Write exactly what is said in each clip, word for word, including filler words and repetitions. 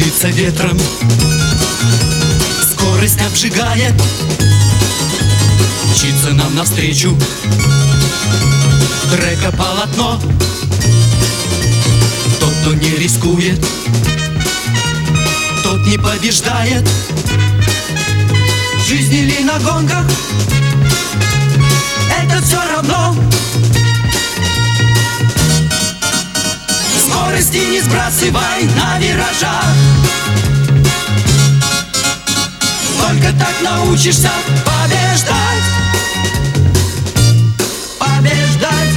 Улица ветром, скорость обжигает, мчится нам навстречу трека полотно. Тот, кто не рискует, тот не побеждает. В жизни или на гонках, это все равно. Скорости не сбрасывай на виражах, только так научишься побеждать. Побеждать.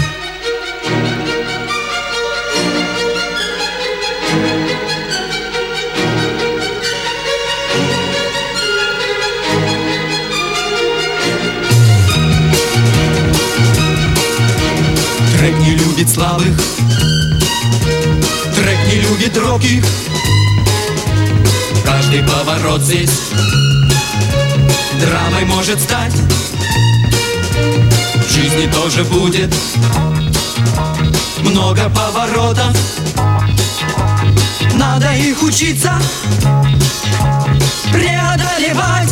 Трек не любит слабых, трек не любит робких. Каждый поворот здесь драмой может стать. В жизни тоже будет много поворотов, надо их учиться преодолевать.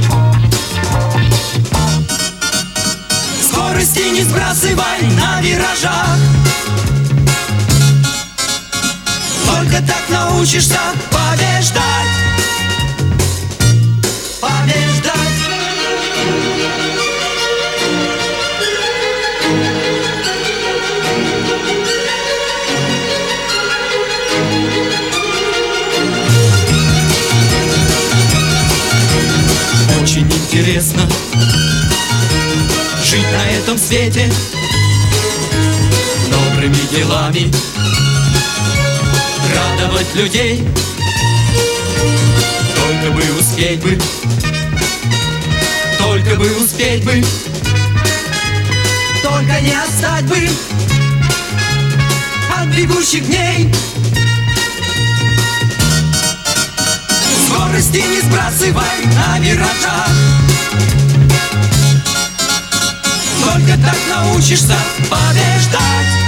Скорости не сбрасывай на виражах, только так научишься побеждать. Побеждать. Очень интересно жить на этом свете, добрыми делами радовать людей. Только бы успеть бы, только бы успеть бы, только не отстать бы от бегущих дней. Скорости не сбрасывай на виражах, только так научишься побеждать.